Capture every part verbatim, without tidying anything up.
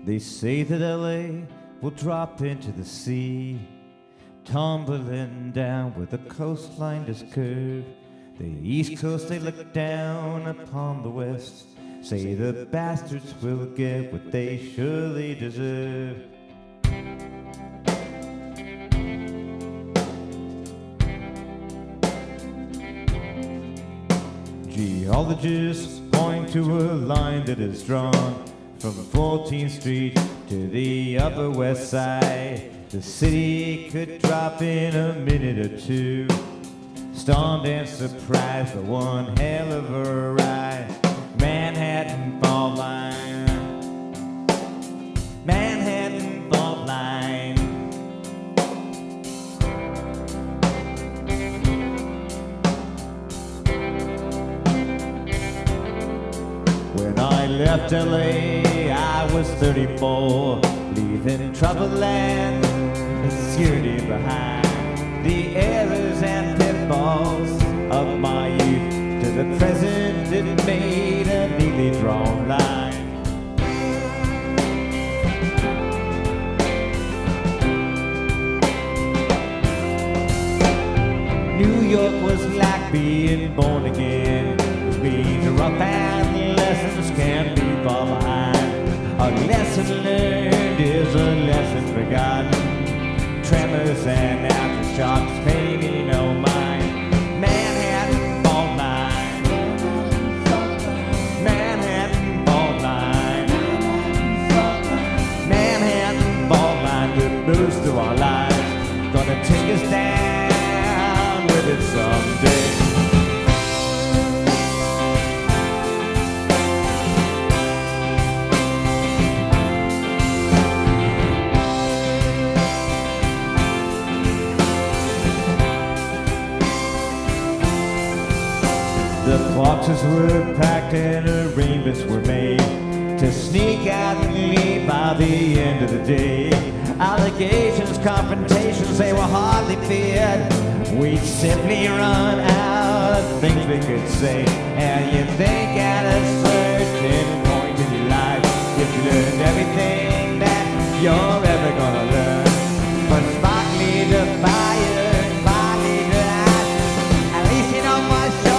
They say that L A will drop into the sea, tumbling down where the coastline does curve. The East Coast, they look down upon the West, say the bastards will get what they surely deserve. Geologists point to a line that is drawn from fourteenth street to the Upper West Side. The city could drop in a minute or two, stunned and surprised, but one hell of a ride. Manhattan Fault Line, Manhattan Fault Line. When I left L A, I was thirty-four, leaving trouble and obscurity behind. The errors and pitfalls of my youth to the present, it made a neatly drawn line. New York was like being born again. It means rough and lessons can't be far behind. A lesson learned is a lesson forgotten. Tremors and aftershocks pay me no mind. Manhattan Fault Line, Manhattan Fault Line, Manhattan Fault Line that moves through our lives, gonna take us down with it someday. The boxes were packed and arrangements were made to sneak out and leave by the end of the day. Allegations, confrontations, they were hardly feared. We'd simply run out of things we could say. And you think at a certain point in your life, you've learned everything that you're ever gonna learn. From sparkly to fire, sparkly to ashes, at least you know for sure.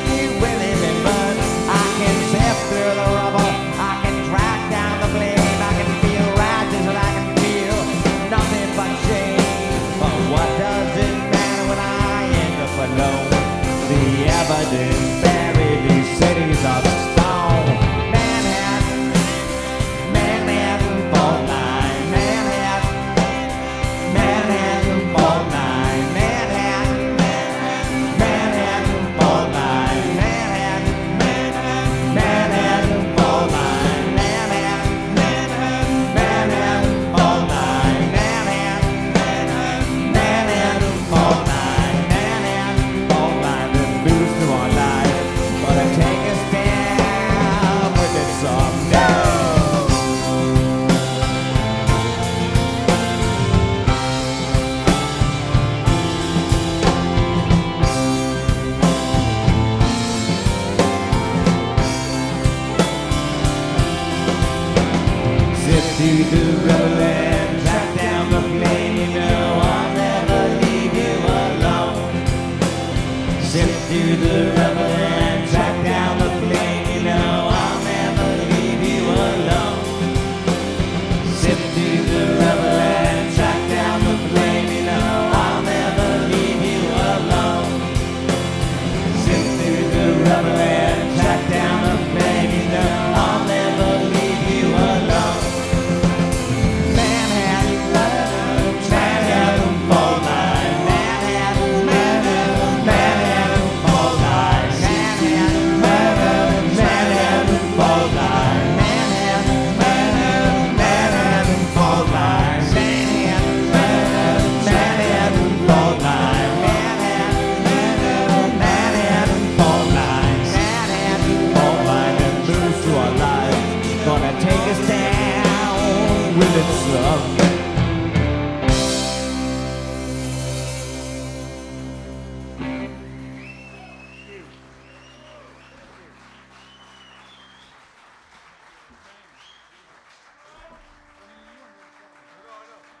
Through the rubble, I can track down the flame. I can feel rises and I can feel nothing but shame. But what does it matter when I end up alone? The evidence buried these cities of stone. Manhattan, Manhattan Fault Line, Manhattan, Manhattan Fault Line, Manhattan, Manhattan Fault Line, Manhattan, Manhattan Fault Line, Manhattan, Manhattan Fault Line, Manhattan, Manhattan Fault Line, Manhattan Fault Line that moves through our lives, gonna take us down with it someday. Through the rubble and track down the flame, you know I'll never leave you alone. Sift through the rubble and track down the flame, you know I'll never leave you alone. Sift through the rubble and track down the flame, you know I'll never leave you alone. Sift through the rubble and track down the flame, you know I'll never leave you alone. Gonna take us down with it someday.